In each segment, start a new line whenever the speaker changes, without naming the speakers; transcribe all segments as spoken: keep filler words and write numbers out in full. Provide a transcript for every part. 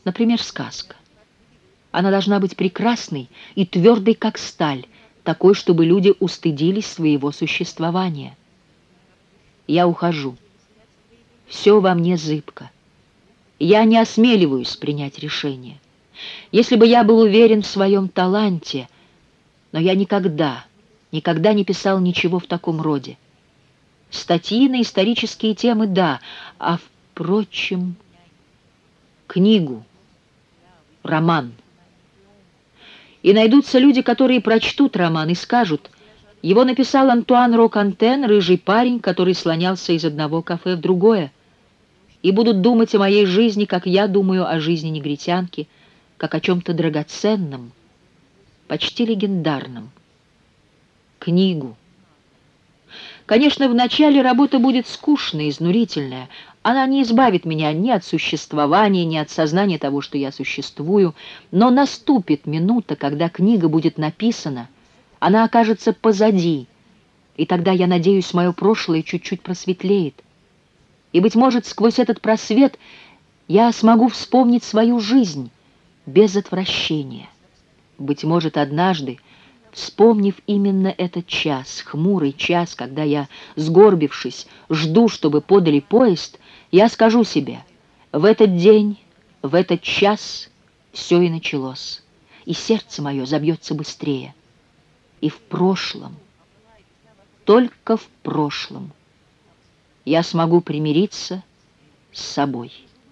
Например, сказка. Она должна быть прекрасной и твердой, как сталь, такой, чтобы люди устыдились своего существования. Я ухожу. Все во мне зыбко. Я не осмеливаюсь принять решение. Если бы я был уверен в своем таланте, но я никогда, никогда не писал ничего в таком роде. Статьи на исторические темы — да, а, впрочем, книгу, роман. И найдутся люди, которые прочтут роман и скажут: его написал Антуан Рокантен, рыжий парень, который слонялся из одного кафе в другое, и будут думать о моей жизни, как я думаю о жизни негритянки, как о чем-то драгоценном, почти легендарном. Книгу. Конечно, вначале работа будет скучная, изнурительная. Она не избавит меня ни от существования, ни от сознания того, что я существую, но наступит минута, когда книга будет написана, она окажется позади, и тогда, я надеюсь, мое прошлое чуть-чуть просветлеет. И, быть может, сквозь этот просвет я смогу вспомнить свою жизнь без отвращения. Быть может, однажды, вспомнив именно этот час, хмурый час, когда я, сгорбившись, жду, чтобы подали поезд, я скажу себе: в этот день, в этот час все и началось, и сердце мое забьется быстрее. И в прошлом, только в прошлом, я смогу примириться с собой.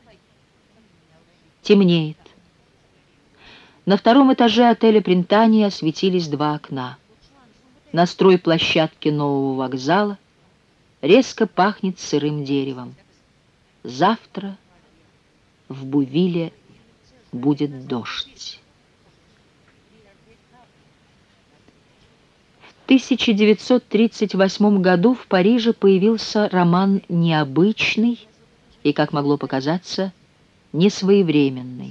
Темнеет. На втором этаже отеля «Принтания» осветились два окна. На стройплощадке нового вокзала резко пахнет сырым деревом. Завтра в Бувиле будет дождь. В тысяча девятьсот тридцать восьмом году в Париже появился роман необычный и, как могло показаться, несвоевременный.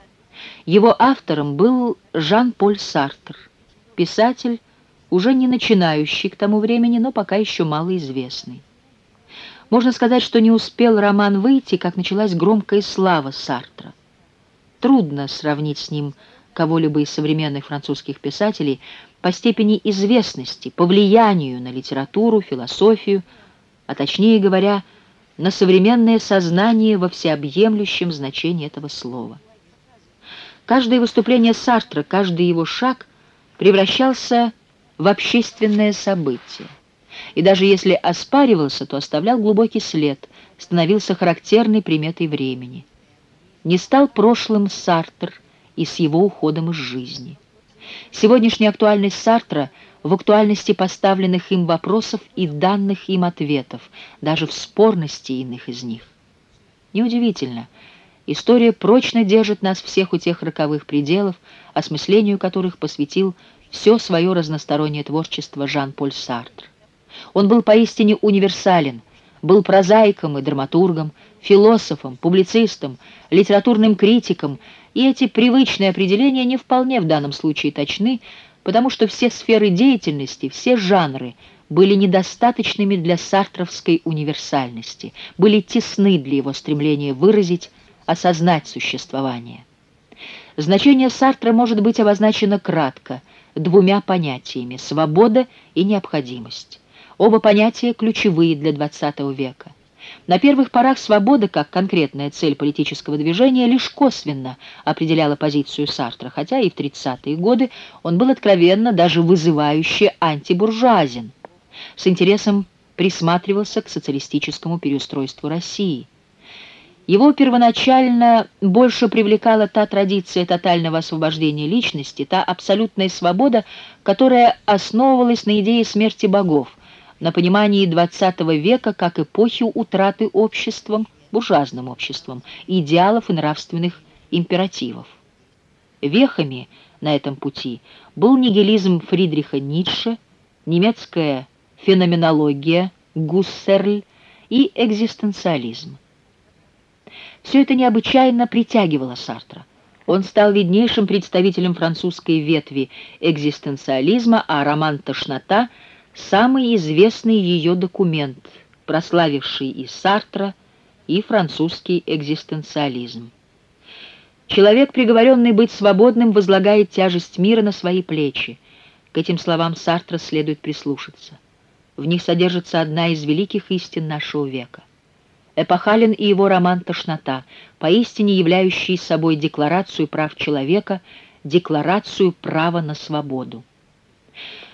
Его автором был Жан-Поль Сартр, писатель, уже не начинающий к тому времени, но пока еще малоизвестный. Можно сказать, что не успел роман выйти, как началась громкая слава Сартра. Трудно сравнить с ним кого-либо из современных французских писателей по степени известности, по влиянию на литературу, философию, а точнее говоря, на современное сознание во всеобъемлющем значении этого слова. Каждое выступление Сартра, каждый его шаг превращался в общественное событие. И даже если оспаривался, то оставлял глубокий след, становился характерной приметой времени. Не стал прошлым Сартр и с его уходом из жизни. Сегодняшняя актуальность Сартра в актуальности поставленных им вопросов и данных им ответов, даже в спорности иных из них. Неудивительно, история прочно держит нас всех у тех роковых пределов, осмыслению которых посвятил все свое разностороннее творчество Жан-Поль Сартр. Он был поистине универсален, был прозаиком и драматургом, философом, публицистом, литературным критиком, и эти привычные определения не вполне в данном случае точны, потому что все сферы деятельности, все жанры были недостаточными для сартровской универсальности, были тесны для его стремления выразить, осознать существование. Значение Сартра может быть обозначено кратко, двумя понятиями — свобода и необходимость. Оба понятия ключевые для двадцатого века. На первых порах свобода, как конкретная цель политического движения, лишь косвенно определяла позицию Сартра, хотя и в тридцатые годы он был откровенно, даже вызывающе антибуржуазен, с интересом присматривался к социалистическому переустройству России. Его первоначально больше привлекала та традиция тотального освобождения личности, та абсолютная свобода, которая основывалась на идее смерти богов, на понимании двадцатого века как эпохи утраты обществом, буржуазным обществом, идеалов и нравственных императивов. Вехами на этом пути был нигилизм Фридриха Ницше, немецкая феноменология Гуссерль и экзистенциализм. Все это необычайно притягивало Сартра. Он стал виднейшим представителем французской ветви экзистенциализма, а роман «Тошнота» — самый известный ее документ, прославивший и Сартра, и французский экзистенциализм. Человек, приговоренный быть свободным, возлагает тяжесть мира на свои плечи. К этим словам Сартра следует прислушаться. В них содержится одна из великих истин нашего века. Эпохален и его роман «Тошнота», поистине являющий собой декларацию прав человека, декларацию права на свободу.